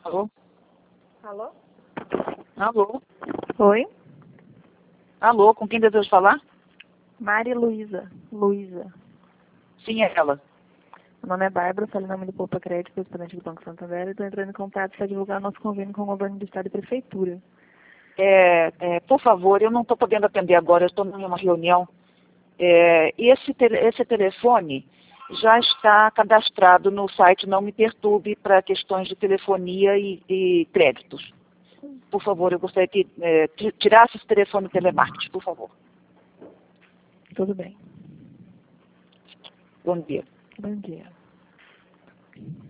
Alô? Alô? Alô? Oi? Alô, com quem deseja falar? Mari Luísa. Luísa. Sim, é ela. Meu nome é Bárbara, falei em nome do Poupa Crédito, presidente do Banco Santander, e estou entrando em contato para divulgar nosso convênio com o governo do Estado e Prefeitura. Por favor, eu não estou podendo atender agora, eu estou em uma reunião. Esse telefone já está cadastrado no site Não Me Perturbe para questões de telefonia e créditos. Por favor, eu gostaria que tirasse esse telefone do telemarketing, por favor. Tudo bem. Bom dia. Bom dia.